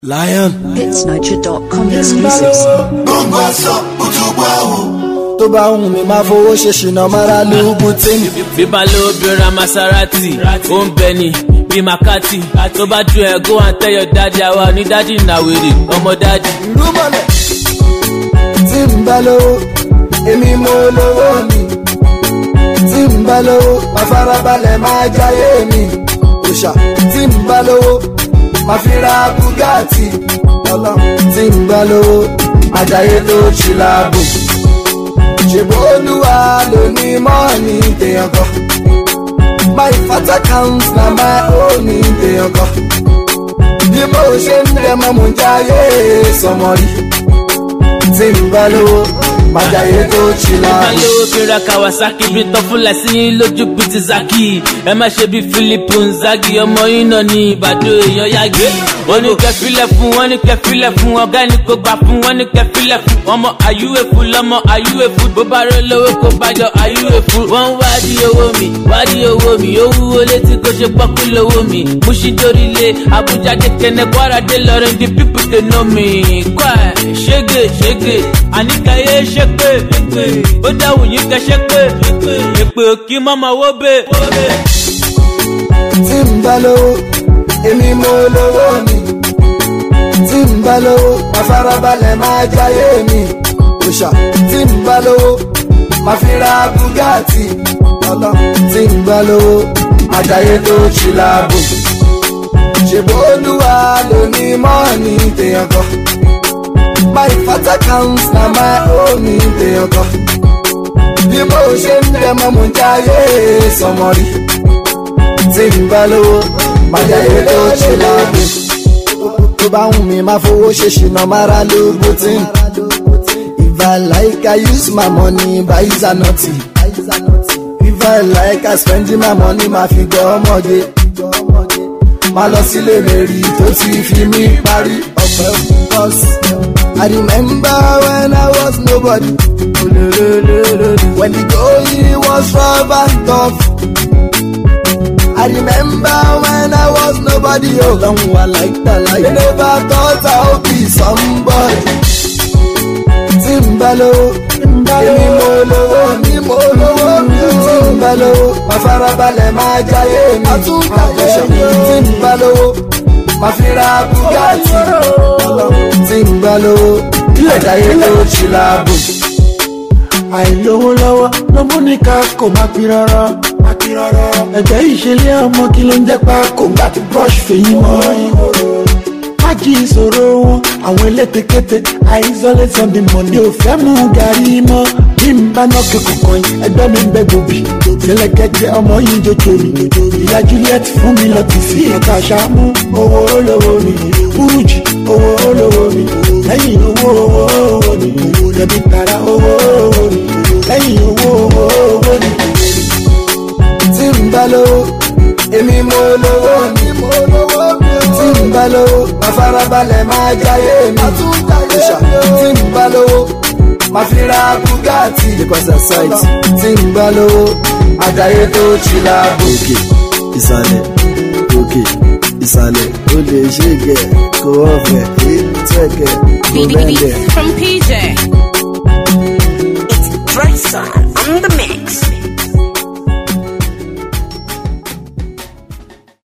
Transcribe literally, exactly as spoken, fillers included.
Lion. It's Niger dot com exclusives. Gbogbo aṣọ òtúgbò àwò. Tó bá wùn mí máa fowó ṣe ṣìnà mara lóògùn tí mi. Bíbá ló bìnrin Maserati, ó ń bẹ ní bí Makati. Tó bá ju ẹ̀ go and tell your daddy àwa ní daddy nàwèrè ọmọ daddy. Rúmọ̀lẹ̀ tí ń bá lówó, èmi mo lówó mi. Tí ń bá lówó, máa farabalẹ̀ máa jáyé mi. Òṣà tí ń bá lówó, máa fi ra Bugatti. Ọlọ́run tí ń bá lówó, máa jáyé tó ṣì láàbò. Ṣèbó Olúwa ló ní mọ́ọ̀nì tèèyàn kan. My fat account na my own tèèyàn kan. Bí mo ṣe ń lẹ̀ mọ́ mo ń jáyé sọmọ rí. Tí ń bá lówó, máa jáyé tó ṣì láàbò. Bíbá lówó fi ra Kawasaki bí tán fúnlẹ̀ sí yín lójú bí ti Zaki. Ẹ má ṣe bí Philip Nzagi, ọmọ yín náà ní Ìbàdàn èèyàn yàgé. Wọ́n ní kẹfílẹ̀ fún, wọ́n ní kẹfílẹ̀ fún, ọ̀gá ẹni kò gbà fún, wọ́n ní kẹfílẹ̀ fún. Ọmọ àyúwèfù lọ́mọ àyúwèfù, bó bá rẹ lówó kó bájọ àyúwèfù. Wọ́n ń wádìí owó mi, wádìí owó mi, ó wúwo létí kó ṣe pọ́kú lówó mi. Múṣídórílé, Abuja dé Kẹ́nẹ́, Kwara dé Lọ́rẹ́, the people they know me. Kwá ṣége ṣége, àníkàyé ṣépè, ó dáhùn yín kẹ́ ṣépè, èpè òkì mọ́mọ́ wó bè. Tí ń bá lówó, èmi mo lówó mi. Tí ń bá lówó, máa farabalẹ̀ máa jáyé mi. Òṣà tí ń bá lówó, máa fi ra Bugatti. Ọlọ́run tí ń bá lówó, máa jáyé tó ṣì láàbò. Ṣèbó Olúwa ló ní mọ́ọ̀nì tèèyàn kan. My fat account na my own tèèyàn kan. Bí mo ṣe ń lẹ̀ mọ́ mo ń jáyé sọmọ rí. Tí ń bá lówó, máa jáyé tó ṣì láàbò. Tó bá wùn mí máa fowó ṣe ṣìnà mara lóògùn tí. If I like I use my money buy Zanotti. If I like I spend my money máa fi gbọ́ ọmọge. Máa lọ sílé mèrì tó ti fi mí parí ọ̀pẹ bọ́ọ̀sì. I remember when I was nobody. When the going was rough and tough. I remember when I was nobody. Oh, long one like that, like I never thought I would be somebody. Tí ń bá lówó, èmi mo lówó, èmi mo lówó. Tí ń bá lówó, máa farabalẹ̀ máa jáyé mi. Àtúntàyé mi. Tí ń bá lówó, máa fi ra Bugatti. Tí ń bá lówó, máa jáyé tó ṣì láàbò. Àìlówó lọ́wọ́ ló mú ní ká kò má pi rárá. Ẹgbẹ́ ìṣẹ̀lẹ̀ ọmọ kí ló ń jẹ́ pa kò gbà tí brush fèyí mọ́. Májì ìṣòro wọn, àwọn elétekéte, isolate on the money. Ò fẹ́ mú gàrí mọ́, bí n bá náà kẹ́kọ̀ọ́ kan yìí, ẹgbẹ́ mi ń bẹ gbòbí. Tẹ́lẹ̀kẹ́jẹ́ ọmọ yìí jòjò mi. Ìyá Juliet fún mi lọ tì sí ẹ̀ka ṣáàmú. Owó olówó mi, Burújì owó olówó mi. Lẹ́yìn owó owó owó mi, Dẹ̀bí tara owó owó mi. Lẹ́yìn owó owó owó mi. Tí ń bá lówó, èmi mo lówó mi. Tí ń bá lówó, máa farabalẹ̀ máa jáyé mi. Òṣà tí ń bá lówó, máa fi ra Bugatti. Tí ń bá lówó, àjáyé tó ṣì láàbò. Òkè ìsàlẹ̀, òkè ìsàlẹ̀, ó lè ṣe gẹ̀ kó ọ̀fẹ́ tẹ̀kẹ̀ kó bẹ́ẹ̀. From P J. It's Dry Sun on the mix.